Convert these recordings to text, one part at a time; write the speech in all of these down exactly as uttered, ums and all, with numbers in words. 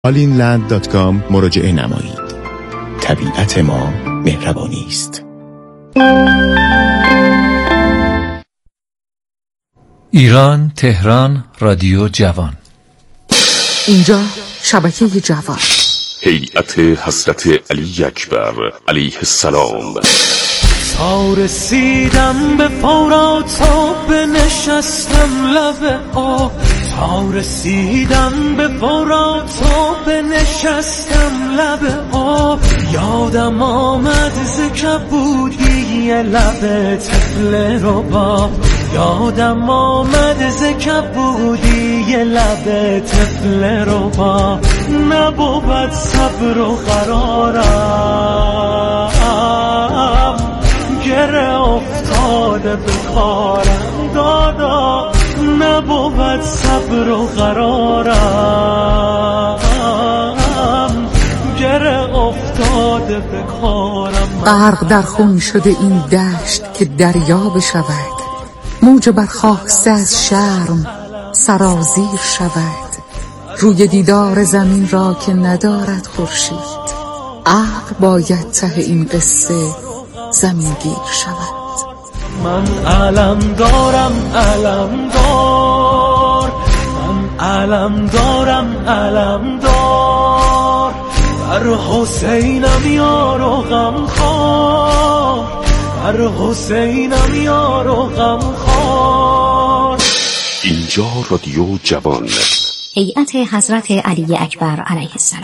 آلین لند دات کام مراجعه نمایید. طبیعت ما مهربانی است. ایران، تهران، رادیو جوان. اینجا شبکه جوان. هیئت حضرت علی اکبر علیه السلام. تا رسیدم به فورات و بنشستم لب آب، تا رسیدم به فورات و بنشستم لب آب، یادم آمد ز کبودی لب طفل رباب، یادم آمد ز کبودی لب طفل رباب، نبود صبر و قرارم، گره افتاده به کارم دادا، نبود صبر و قرارم، گره افتاده به کارم. غرق در خون شده این دشت که دریا بشود، موج برخاسته از شرم سرازیر شود، روی دیدار زمین را که ندارد خورشید، عقل باید ته این قصه زمین گیر شود. من علم دارم علم دار، من علم دارم علم دار، بر حسینم یار و غم خوار، بر حسینم یار و غم خوار. اینجا رادیو جوان. هیئت حضرت علی اکبر علیه السلام.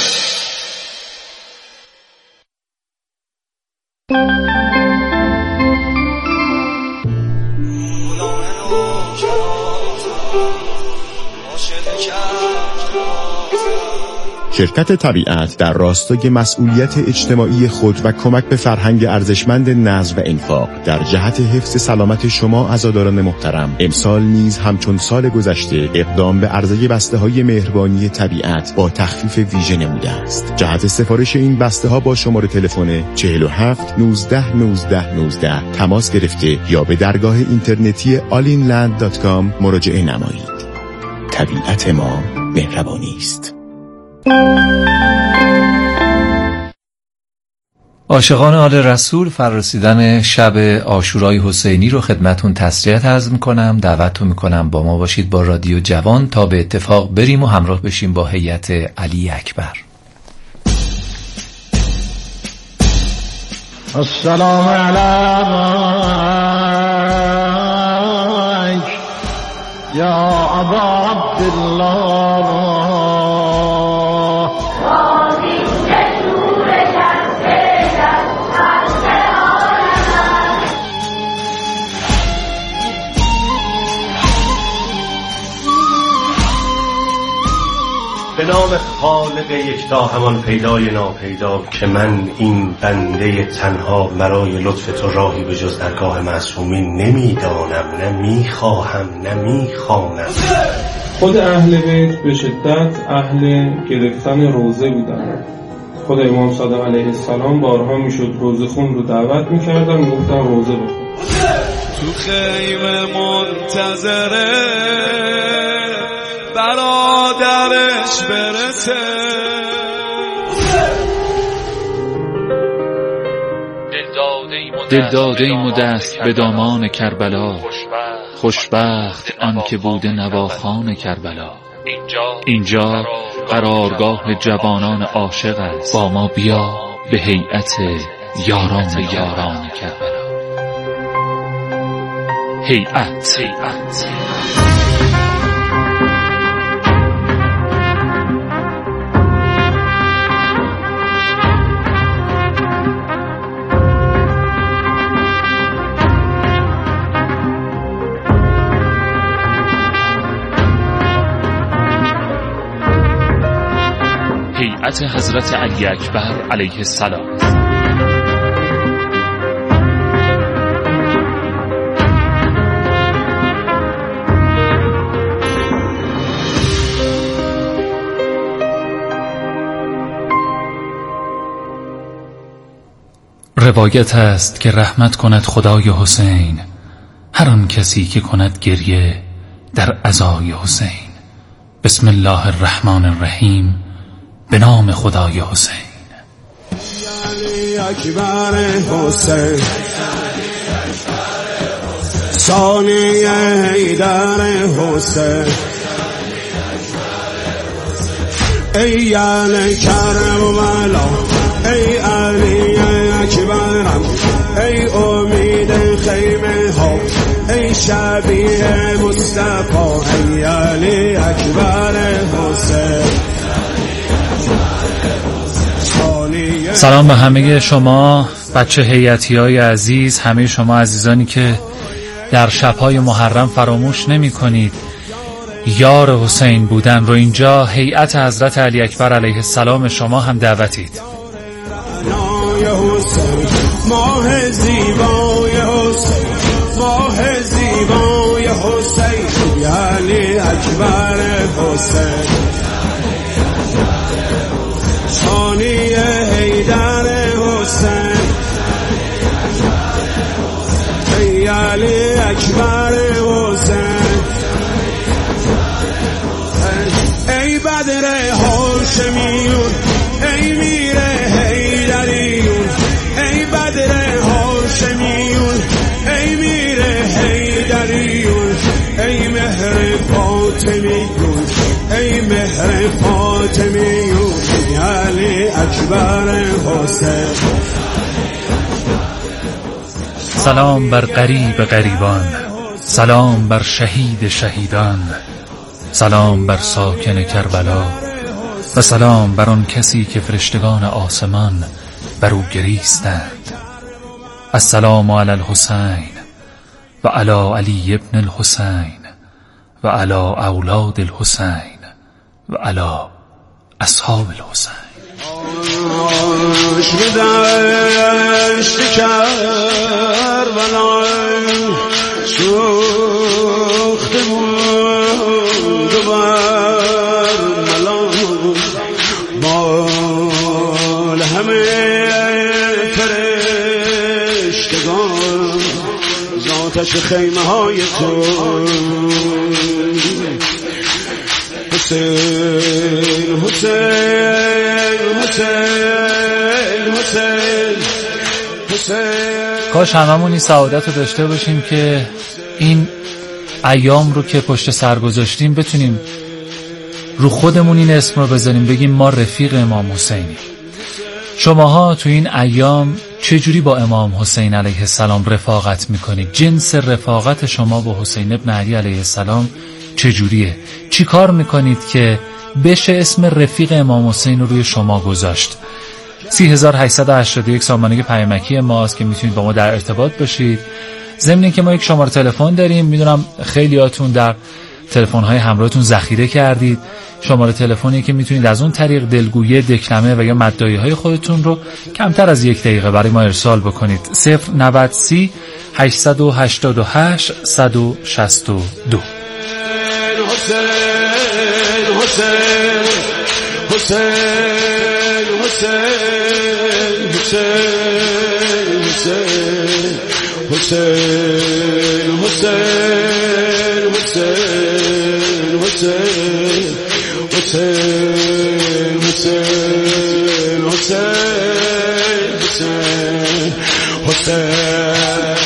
شرکت طبیعت در راستای مسئولیت اجتماعی خود و کمک به فرهنگ ارزشمند نظم و انفاق در جهت حفظ سلامت شما عزاداران محترم، امسال نیز همچون سال گذشته اقدام به عرضه بسته‌های مهربانی طبیعت با تخفیف ویژه نموده است. جهت سفارش این بسته‌ها با شماره تلفن چهل و هفت نوزده نوزده نوزده تماس گرفته یا به درگاه اینترنتی آلین لند دات کام مراجعه نمایید. طبیعت ما مهربانی است. عاشقان آل رسول، فرارسیدن شب عاشورای حسینی رو خدمتون تسلیت عرض میکنم. دعوتتون میکنم با ما باشید با رادیو جوان تا به اتفاق بریم و همراه بشیم با هیئت علی اکبر. السلام علیک یا ابا عبدالله. به نام خالق یکتا، همان پیدای ناپیدا، که من این بنده تنها مرای لطف تو راهی به جز درگاه معصومین نمیدانم، نه میخواهم نه میخوانم. خود اهل بیت به شدت اهل گرفتن روزه بودن. خود امام صادق علیه السلام بارها میشد روزه خون رو دعوت میکردن، میگفتن روزه بخون. تو خیمه منتظره برادرش برسه، دلداده ایم و دست به دامان کربلا، خوشبخت آن که بوده نواخوان کربلا. اینجا قرارگاه جوانان عاشق است، با ما بیا به هیئت یاران یاران کربلا. هیئت هیئت حضرت علی اکبر علیه السلام. روایت است که رحمت کند خدای حسین هر آن کسی که کند گریه در عزای حسین. بسم الله الرحمن الرحیم. به نام خدای حسین. علی اکبر حسین، ثانی حیدر حسین، ای علی کربلا، ای علی اکبرم، ای امید خیمه ها، ای شبیه مصطفی، ای علی اکبر حسین. سلام به همه شما بچه هیئتی های عزیز، همه شما عزیزانی که در شبهای محرم فراموش نمی کنید یار حسین بودن رو. اینجا هیئت حضرت علی اکبر علیه السلام شما هم دعوتید. ماه زیبای حسین، ماه زیبای حسین، علی اکبر حسین، ثانی حیدر حسین، ای علی اکبر حسین، ای بدر هاشمیون، ای میر حیدریون، ای بدر هاشمیون، ای میر حیدریون، ای مهر فاطمیون، ای مهر فاطمیون، علی اکبر حسین. سلام بر غریب غریبان، سلام بر شهید شهیدان، سلام بر ساکن کربلا و سلام بر آن کسی که فرشتگان آسمان بر او گریستند. السلام علی الحسین و علی علی ابن الحسین و علی اولاد الحسین و علی اصحاب الحسین. آش بدشت کربلا سوخته بود و بر ملان، مال همه فرشتگان ذاتش خیمه های تو. حسین حسین حسین حسین حسین. کاش هممون این سعادت رو داشته باشیم که این ایام رو که پشت سر گذاشتیم بتونیم رو خودمون این اسم رو بزنیم، بگیم ما رفیق امام حسینیم. شماها تو این ایام چجوری با امام حسین علیه السلام رفاقت میکنید؟ جنس رفاقت شما با حسین ابن علی علیه السلام چجوریه؟ چی کار میکنید که بشه اسم رفیق امام حسین رو روی شما گذاشت؟ سی هزار و هشتصد و هشتاد و یک سامانه پیامکی ماست که میتونید با ما در ارتباط باشید. ضمن اینکه ما یک شماره تلفن داریم، میدونم خیلیاتون در تلفن‌های همراهتون ذخیره کردید. شماره تلفنی که میتونید از اون طریق دلگویی، دکلمه و یا مدعی‌های خودتون رو کمتر از یک دقیقه برای ما ارسال بکنید. صفر نود سی هشتصد و هشتاد و هشت صد و شصت و دو. حسین حسین حسین حسین حسین حسین حسین حسین حسین حسین حسین حسین حسین حسین.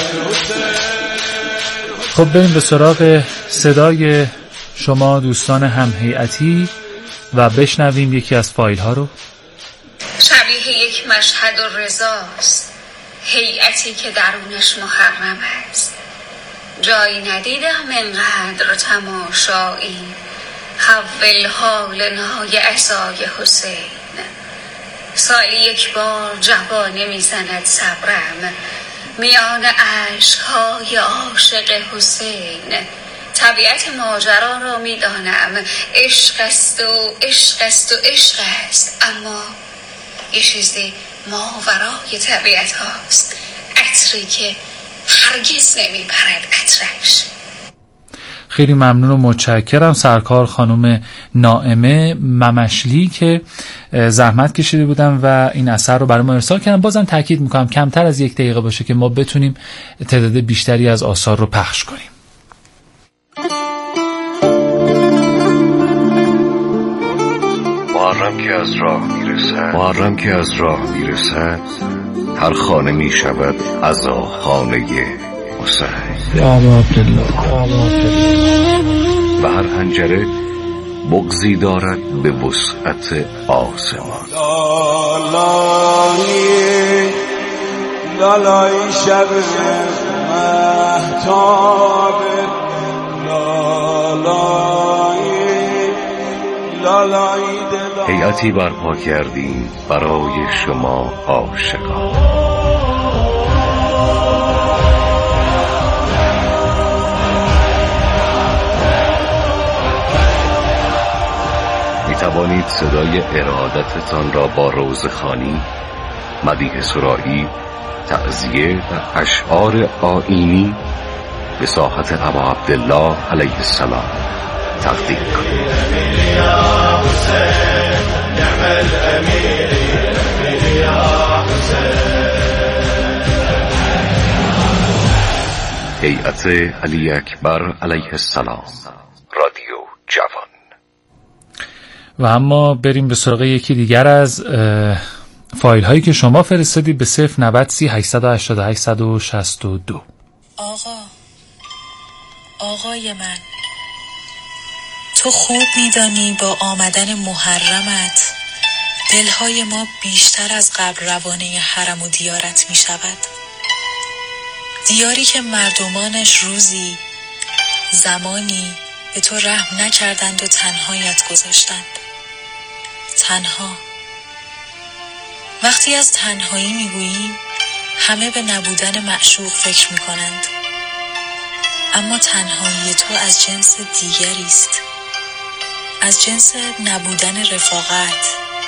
خب بریم به سراغ صدای شما دوستان هم هیئتی و بشنویم یکی از فایل ها رو. شبیه یک مشهد و رضاست، هیئتی که درونش محرم است. جایی ندیدم انقدر تماشایی، حول حال نای عصای حسین. سالی یک بار جوانه میزند صبرم میان عشقهای عاشق حسین. طبیعت ماجرا را میدانم، عشق است و عشق است و عشق است، اما یه چیزی ماورای طبیعت هاست، عطری که هرگز نمیپرد عطرش. خیلی ممنون و متشکرم سرکار خانم نائمه ممشلی که زحمت کشیده بودن و این اثر رو برای ما ارسال کردن. بازم تاکید میکنم کمتر از یک دقیقه باشه که ما بتونیم تعداد بیشتری از آثار رو پخش کنیم. محرم که از راه میرسد محرم که از راه میرسد هر خانه میشود عزا خانه حسین یا ابا عبدالله و هر حنجره بغضی دارد به وسعت آسمان. لالایی لالایی شب مهتاب لالایی لالایی دل هیئتی برپا کردیم برای شما عاشقان. می توانید صدای ارادتتان را با روزخوانی، مدیح سرائی، تعزیه و اشعار آیینی به ساحت ابا عبدالله علیه السلام تقدیم کنید. هیئت علی اکبر علیه السلام، رادیو جوان. و اما بریم به سراغ یکی دیگر از فایل هایی که شما فرستادید به صفر نود سی هشتصد و هشتاد و هشت و شصت و دو. آقا آقای من، تو خوب میدانی با آمدن محرمت دلهای ما بیشتر از قبل روانه حرم و دیارت می شود. دیاری که مردمانش روزی زمانی به تو رحم نکردند و تنهایت گذاشتند. تنها. وقتی از تنهایی میگوییم همه به نبودن معشوق فکر میکنند، اما تنهایی تو از جنس دیگری است، از جنس نبودن رفاقت،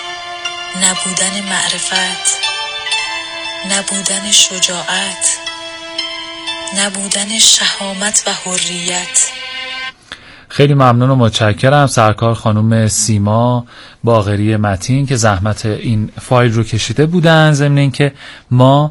نبودن معرفت، نبودن شجاعت، نبودن شهامت و حریت. خیلی ممنون و متشکرم سرکار خانم سیما باقری متین که زحمت این فایل رو کشیده بودن. ضمن اینکه ما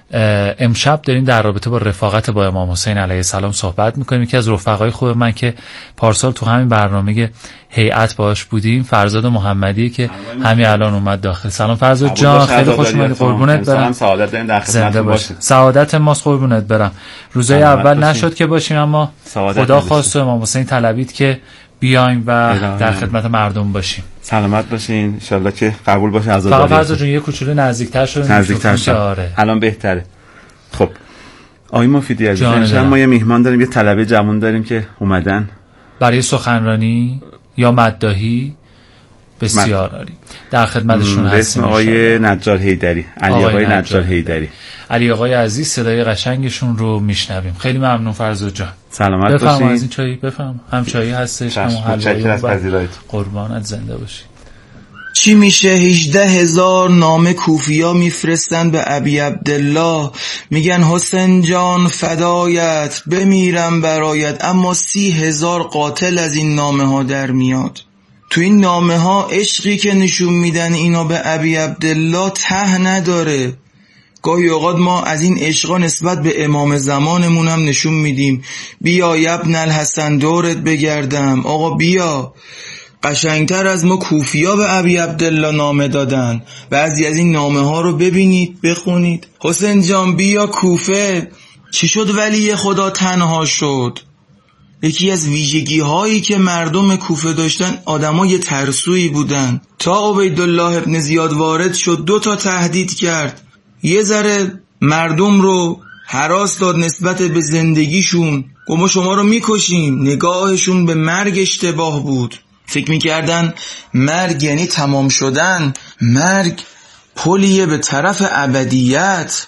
امشب داریم در رابطه با رفاقت با امام حسین علیه السلام صحبت میکنیم. یکی از رفقای خوب من که پارسال تو همین برنامه هیئت باش بودیم، فرزاد محمدی که همین الان اومد داخل. سلام فرزاد جان، خیلی خوش اومدی، قربونت برم. سعادت داریم در خدمتتون باشیم. سعادت ماست، قربونت برم. روزای اول باشیم. نشد که باشیم، اما خدا خواست و امام حسین طلبید که بیایم و در خدمت مردم باشیم. سلامت باشین ان شاء الله که قبول باشه. عزاداری فقط فرزاد جون یه کوچولو نزدیکتر شد. نزدیکتر شد. آره. الان بهتره. خب آقای مفیدی عزیز، امشب ما یه میهمان داریم، یه طلبه جوان داریم که اومدن برای سخنرانی یا مداحی. بسیار عالی. در خدمتشون هستیم. اسم آقای نجار حیدری، علی آقای نجار حیدری. علی آقای عزیز، صدای قشنگشون رو میشنویم. خیلی ممنون فرزاد جان. سلامت باشین. بفرمایید. از این چایی بفهم. هم چایی هستش، هم حلوایی. قربانت، زنده باشی. چی میشه هجده هزار نامه کوفیا میفرستن به ابی عبدالله، میگن حسین جان فدایت، بمیرم برایت، اما سی هزار قاتل از این نامه ها در میاد. تو این نامه ها عشقی که نشون میدن اینا به ابی عبدالله ته نداره. گاهی اوقات ما از این عشقا نسبت به امام زمانمون هم نشون میدیم. بیا ابن الحسن دورت بگردم، آقا بیا. قشنگتر از ما کوفیا به ابی عبدالله نامه دادن. بعضی از این نامه ها رو ببینید، بخونید. حسین جان بیا کوفه. چی شد ولی خدا تنها شد؟ یکی از ویژگی هایی که مردم کوفه داشتن، آدمای ترسویی بودن. تا عبیدالله ابن زیاد وارد شد، دو تا تهدید کرد. یه ذره مردم رو هراس داد نسبت به زندگیشون، گفت ما شما رو میکشیم. نگاهشون به مرگ اشتباه بود. فکر میکردن مرگ یعنی تمام شدن، مرگ پلیه به طرف ابدیت.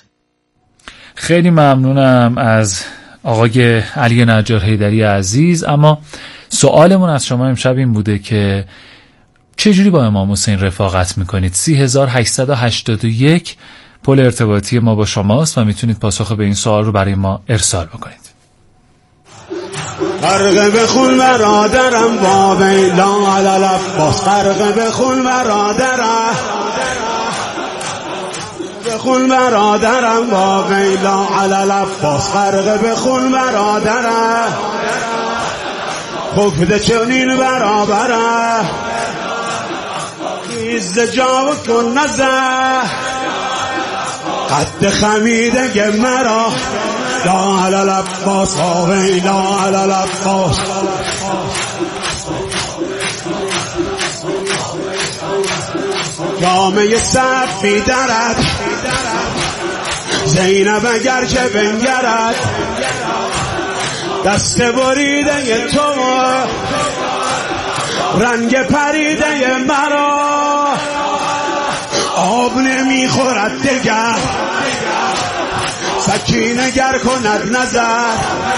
خیلی ممنونم از آقای علی نجار حیدری عزیز. اما سوالمون از شما امشب این بوده که چجوری با امام حسین رفاقت میکنید؟ سی هزار و هشتصد و هشتاد و یک پل ارتباطی ما با شماست و میتونید پاسخ به این سوال رو برای ما ارسال بکنید. غرق بخون برادرم با ویلا علی عباس، غرق بخون برادرم، بخون برادرم با ویلا علی عباس، غرق بخون برادرم، خفده چنین برابرم، خیز جا و کن نزه قد خمیده مرا لا علی العباس آوی لا علی العباس جامعه صفی درد زینب اگر که بنگرد دست بریده تو رنگ پریده مرا آب نمیخورد دگر سکینه گر کند نظر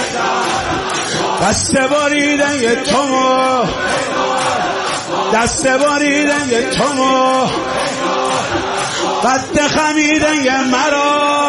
دست بریده تو دست بریده تو قد خمیده مرا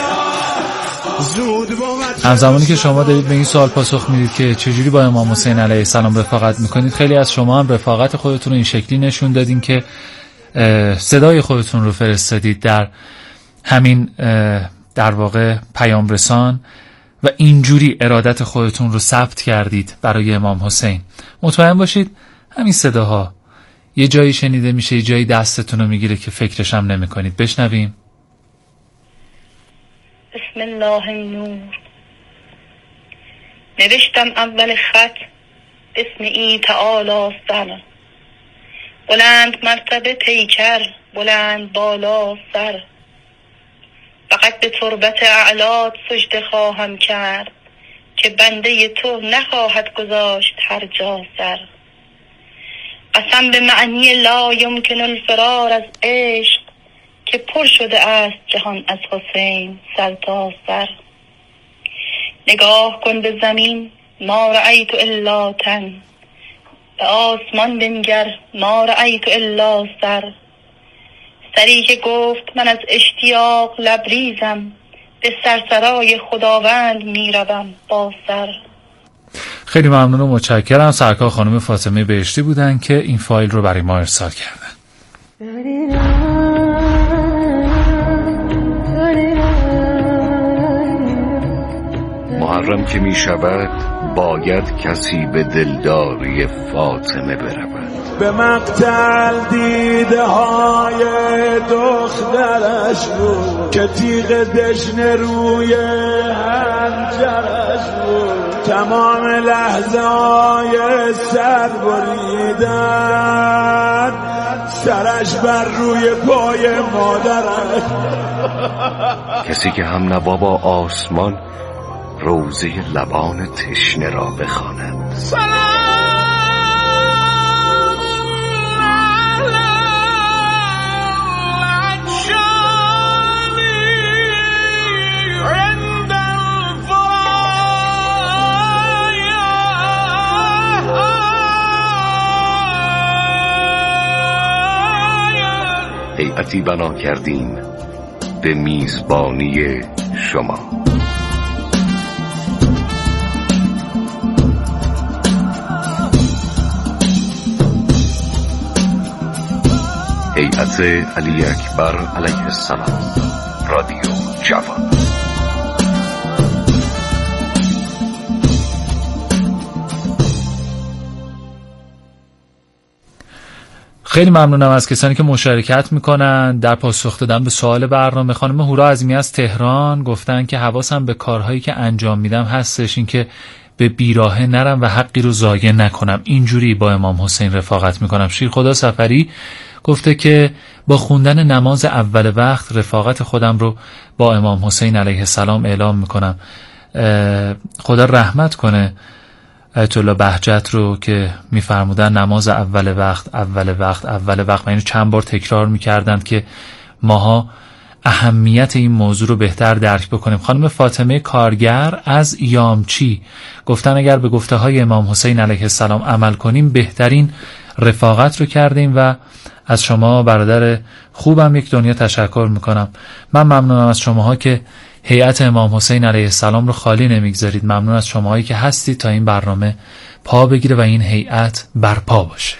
زود بود. همزمانی که شما دارید به این سوال پاسخ میدید که چجوری با امام حسین علیه السلام رفاقت میکنید، خیلی از شما هم رفاقت خودتون رو این شکلی نشون دادین که صدای خودتون رو فرستادید در همین در واقع پیام رسان و اینجوری ارادت خودتون رو ثبت کردید برای امام حسین. مطمئن باشید همین صداها یه جایی شنیده میشه، یه جایی دستتون رو میگیره که فکرش هم نمی کنید. بشنویم. بسم الله النور. نوشتم اول خط اسم ای تعالی سر، بلند مرتبه پیکر بلند بالا سر، فقط به تربت اعلات سجده خواهم کرد که بنده تو نخواهد گذاشت هر جا سر. قسم به معنی لا یمکن الفرار از عشق که پر شده است جهان از حسین سر تا سر. نگاه کن به زمین ما رأیت الا تن، به آسمان بنگر ما رأیت الا سر. سری که گفت من از اشتیاق لبریزم، به سرسرای خداوند میروم با سر. خیلی ممنون و متشکرم. سرکار خانم فاطمه بهشتی بودن که این فایل رو برای ما ارسال کردن. محرم که می شود باید کسی به دلداری فاطمه برود. به مقتل دیده های دخترش بود که تیغ دشنه روی هنجرش بود، تمام لحظه های سر بریدن سرش بر روی پای مادرش. کسی که هم نوا با آسمان روزه لبان تشنه را بخواند. سلام هیئتی بنا کردیم به میزبانی شما. هیئت علی اکبر علیه السلام، رادیو جوان. خیلی ممنونم از کسانی که مشارکت میکنن در پاسخ دادن به سوال برنامه. خانم هورا عظیمی از تهران گفتن که حواسم به کارهایی که انجام میدم هستش، این که به بیراهه نرم و حقی رو ضایع نکنم، اینجوری با امام حسین رفاقت میکنم. شیرخدا سفری گفته که با خوندن نماز اول وقت رفاقت خودم رو با امام حسین علیه السلام اعلام میکنم. خدا رحمت کنه آیت الله بهجت رو که میفرمودن نماز اول وقت اول وقت اول وقت، و اینو چند بار تکرار میکردند که ماها اهمیت این موضوع رو بهتر درک بکنیم. خانم فاطمه کارگر از یامچی گفتن اگر به گفته های امام حسین علیه السلام عمل کنیم بهترین رفاقت رو کردیم و از شما برادر خوبم یک دنیا تشکر میکنم. من ممنونم از شماها که هیئت امام حسین علیه السلام رو خالی نمیگذارید. ممنون از شماهایی که هستید تا این برنامه پا بگیره و این هیئت برپا باشه.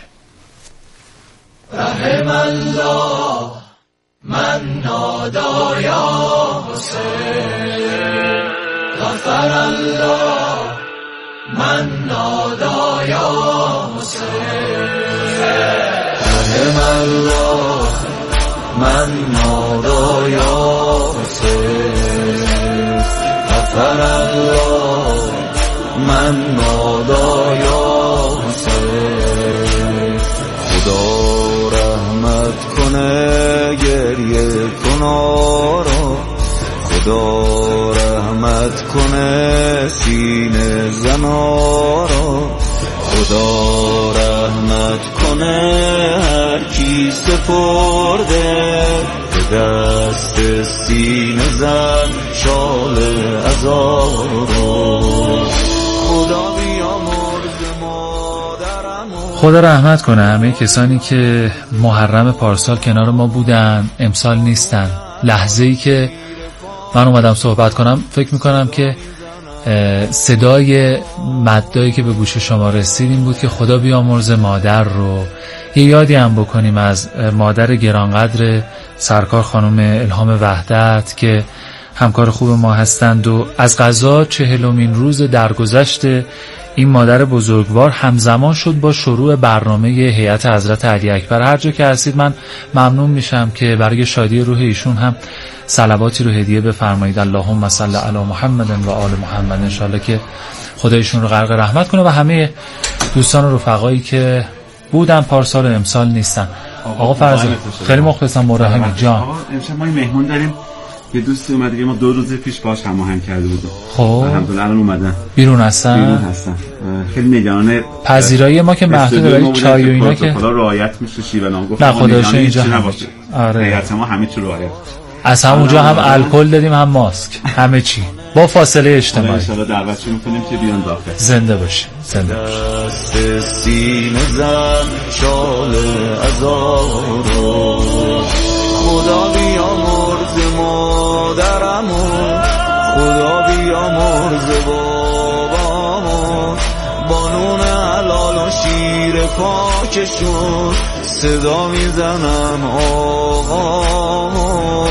رحم الله من نادا یا حسین، غفر الله من نادا یا حسین. رحم الله من نادایا حسین غفر الله من نادایا حسین خدا رحمت کنه گریه کنا را خدا رحمت کنه سینه زنا را خدا رحمت کنه هر کی سپرده به دست سینه زن شال عذاب را خدا بیامرز مادرمو خدا رحمت کنه همه کسانی که محرم پارسال کنار ما بودن امسال نیستن. لحظه‌ای که من اومدم صحبت کنم فکر میکنم که صدای مدایی که به گوش شما رسید این بود که خدا بیامرز مادر رو. یه یادی هم بکنیم از مادر گرانقدر سرکار خانم الهام وحدت که همکار خوب ما هستند و از قضا چهلمین روز درگذشت این مادر بزرگوار همزمان شد با شروع برنامه هیئت حضرت علی اکبر. هر جا که هستید من ممنون میشم که برای شادی روح ایشون هم صلواتی رو هدیه بفرمایید. اللهم صل علی محمد و آل محمد. انشالله که خدایشون رو غرق رحمت کنه و همه دوستان و رفقایی که بودن پارسال و امسال نیستن. آقا فرزاد خیلی مخلصم مرحمی جان. آقا امشب ما مهمون داریم، یه دوستی اومده که ما دو روز پیش باهاش هماهنگ کرده بودیم. خب الحمدلله الان اومدن بیرون هستن بیرون هستن خیلی نگران پذیرایی ما که محدود برای چای و اینا که خدا رعایت میشه شیوه نام گفت نه خداش اینجا نباشه. آره هیئت ما همه چی رعایت از همونجا هم الکل دادیم هم ماسک همه چی با فاصله اجتماعی. ان شاء الله دعوتشون می‌کنیم که بیان داخل. زنده باشه زنده باشه. دست سینه زن شال عذاب خدا بیامرز مادرمون خدا بیامرز بابامون بانون حلال و شیر پاکشون صدا میزنم آقامون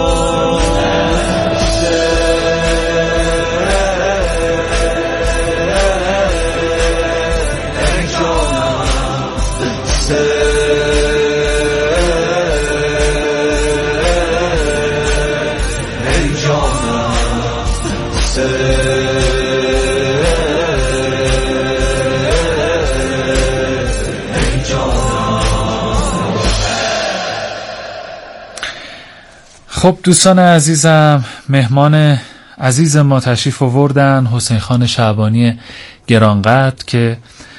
خب دوستان عزیزم، مهمان عزیز ما تشریف آوردن، حسین خان شعبانی گرانقدر که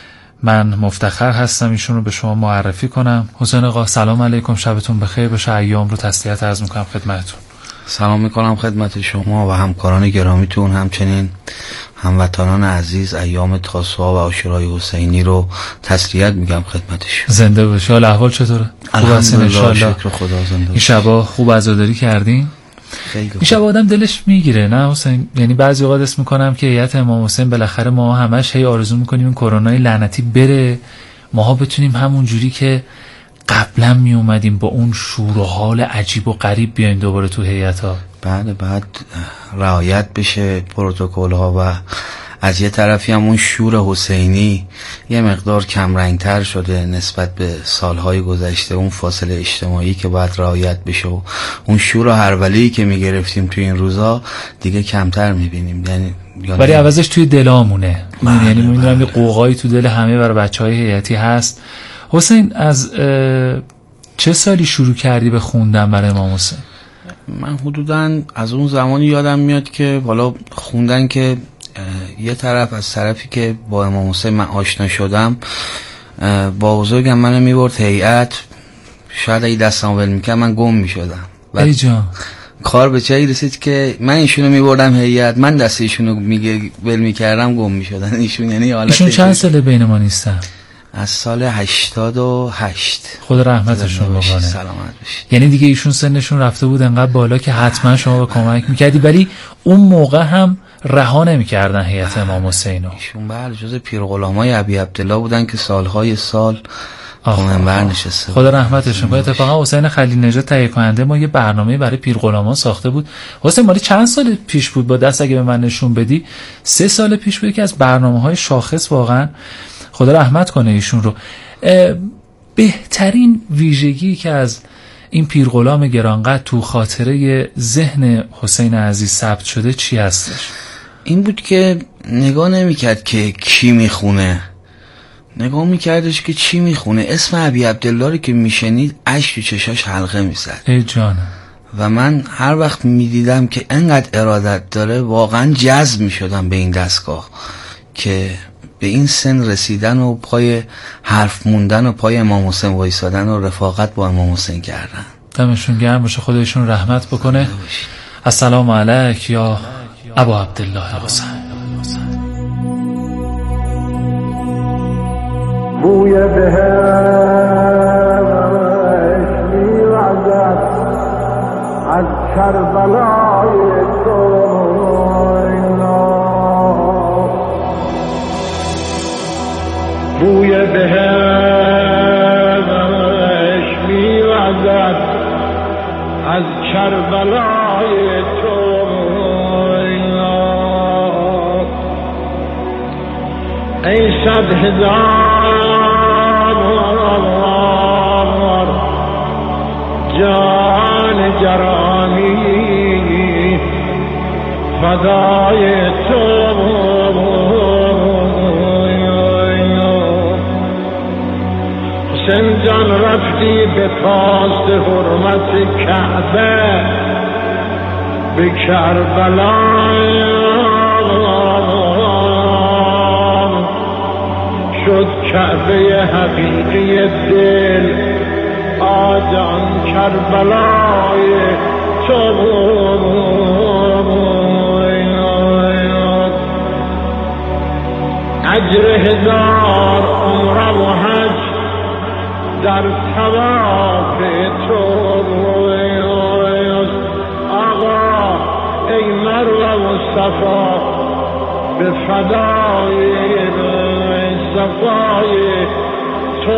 من مفتخر هستم ایشون رو به شما معرفی کنم. حسین آقا سلام علیکم، شبتون بخیر باشه. ایام رو تسلیت عرض میکنم خدمتتون. سلام میکنم خدمت شما و همکاران گرامیتون، همچنین هموطنان عزیز. ایام تاسوعا و عاشورای حسینی رو تسلیت میگم خدمتشون. زنده باشه. حال احوال چطوره؟ خوب هستین ان شاء الله؟ شکر خدا. زنده این شبا خوب عزاداری کردین؟ خیلی این شبا آدم دلش میگیره نه حسین؟ یعنی بعضی اوقات اسم میکنم که هیئت امام حسین بالاخره ما همش هی آرزو میکنیم این کرونای لعنتی بره، ماها بتونیم همون جوری که قبلا می اومدیم با اون شور و حال عجیب و غریب بیاین دوباره تو هیئت‌ها. بعد بعد رعایت بشه پروتکل ها و از یه طرفی هم اون شور حسینی یه مقدار کم رنگتر شده نسبت به سالهای گذشته. اون فاصله اجتماعی که باید رعایت بشه و اون شور و هرولی که میگرفتیم توی این روزا دیگه کمتر میبینیم. یعنی ولی عوضش توی دلامونه. یعنی میدونم یه قوقایی تو دل همه برای بچهای هیئتی هست. حسین از چه سالی شروع کردی به خوندن برای امام حسین؟ من حدوداً از اون زمانی یادم میاد که حالا خوندن که یه طرف از طرفی که با امام حسین من آشنا شدم، با بزرگم منو میبرد هیئت، شاید اگه دستم ول میکرد من گم میشدم. ای جان کار به جایی رسید که من ایشونو میبردم هیئت، من دست ایشونو میگه ول میکردم گم میشدن ایشون. یعنی حالت ایشون چند ساله بین ما نیستن؟ از سال هشتاد و هشت. خدا رحمتشون بکنه. سلامت باشید. یعنی دیگه ایشون سنشون رفته بود انقدر بالا که حتما شما به کمک میکردی، ولی اون موقع هم رها نمیکردن هیئت امام حسینو. ایشون بله جز پیرغلامای ابی عبدالله بودن که سالهای سال منبر نشسته. خدا رحمتشون کنه. اتفاقا حسین خلیل نژاد تهیه کننده ما یه برنامه برای پیرغلامان ساخته بود. حسین مالی چند سال پیش بود با دست اگه به من نشون بدی؟ سه سال پیش بود که از برنامه‌های شاخص واقعا خدا رحمت کنه ایشون رو. بهترین ویژگی که از این پیرغلام گرانقدر تو خاطره ذهن حسین عزیز ثبت شده چی هستش؟ این بود که نگاه نمیکرد که کی میخونه، نگاه میکردش که چی میخونه. اسم ابی عبدالله رو که میشنید اشک تو چشاش حلقه میزد. ای جانم. و من هر وقت میدیدم که انقدر ارادت داره واقعا جذب میشدم به این دستگاه که به این سن رسیدن و پای حرف موندن و پای امام حسین وایسادن و رفاقت با امام حسین کردن. دمشون گرم باشه، خودشون رحمت بکنه. السلام علیک یا ابا عبدالله حسین. بوی بهش میوزد از کربلای تو، بوی بهش میوزد از کربلای تو. ای صد هزار جان گرامی فدای تو، حسین جان رفتی به پاس حرمت کعبه به کربلا، شد کعبه حقیقی دل آجان کربلای تو. اجر هزار عمره و حج در طواف تو. آقا ای مروه و صفا به فدای صفای تو.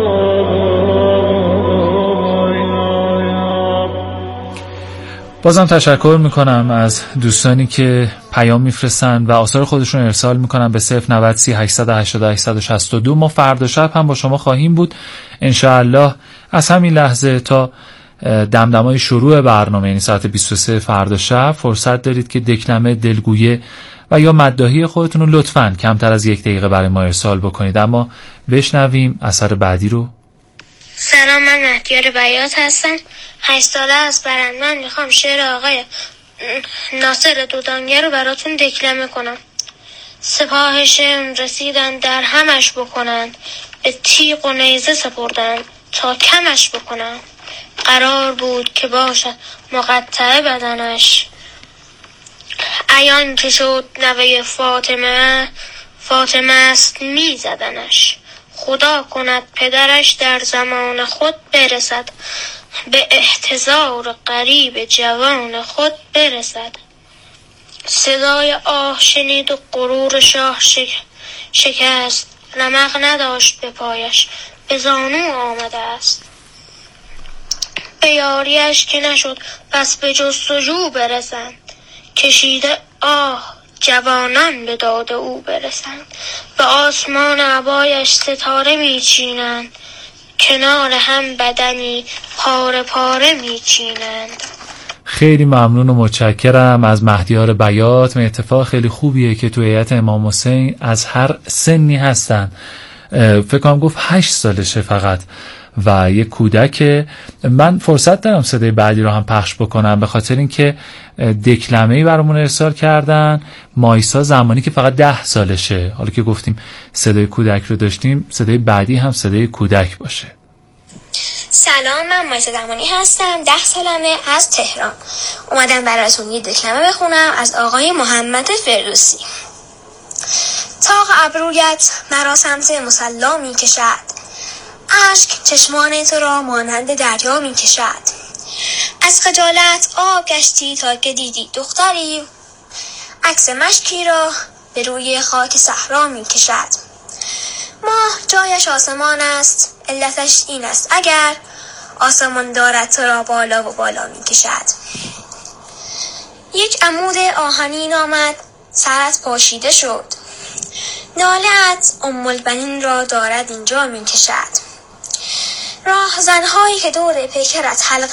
بازم تشکر میکنم از دوستانی که پیام میفرستن و آثار خودشون ارسال میکنن به صفر نود سی هشتصد و هشتاد و هشتصد و شصت و دو. ما فردا شب هم با شما خواهیم بود انشاءالله. از همین لحظه تا دمدمای شروع برنامه، یعنی ساعت بیست و سه فردا شب، فرصت دارید که دکلمه، دلگویه و یا مداحی خودتون رو لطفاً کمتر از یک دقیقه برای ما ارسال بکنید. اما بشنویم اثر بعدی رو. سلام، من مهدیار بیات هستم. هشت ساله از برند. من میخوام شعر آقای ناصر دودانگر رو براتون دکلمه کنم. سپاه شم رسیدن در همش بکنند، به تیغ و نیزه سپردند تا کمش بکنند. قرار بود که باشد مقطع بدنش، عیان که شد نوه فاطمه، فاطمه است می زدنش. خدا کند پدرش در زمان خود برسد، به احتضار قریب جوان خود برسد. صدای آه شنید و غرور شاه شک... شکست، رمق نداشت به پایش، به زانو آمده است. به یاریش که نشد پس به جستجو برسند، کشیده آه جوانان به داد او برسند. به آسمان عبایش ستاره میچینند، کنار هم بدنی پاره پاره میچینند. خیلی ممنون و متشکرم از مهدیار بیات. اتفاق خیلی خوبیه که تو هیئت امام حسین از هر سنی هستن. فکر کنم گفت هشت سالشه فقط و یک کودک. من فرصت دارم صدای بعدی رو هم پخش بکنم به خاطر اینکه دکلمه‌ای برامون ارسال کردن. مایسا زمانی که فقط ده سالشه. حالا که گفتیم صدای کودک رو داشتیم، صدای بعدی هم صدای کودک باشه. سلام، من مایسا زمانی هستم. ده سالمه، از تهران. اومدم براتون یه دکلمه بخونم از آقای محمد فردوسی. طاق ابرویت مرا سمت مصلا می کشد، اشک چشمان تو را مانند دریا می کشد. از خجالت آب گشتی تا که دیدی دختری، عکس مشکی را به روی خاک صحرا می کشد. ماه جایش آسمان است، علتش این است اگر آسمان دارد تو را بالا و بالا می کشد. یک عمود آهنین آمد، سرت پاشیده شد، ناله‌ات ام البنین را دارد اینجا می کشد. راهزنهایی که دور پیکرت حلقه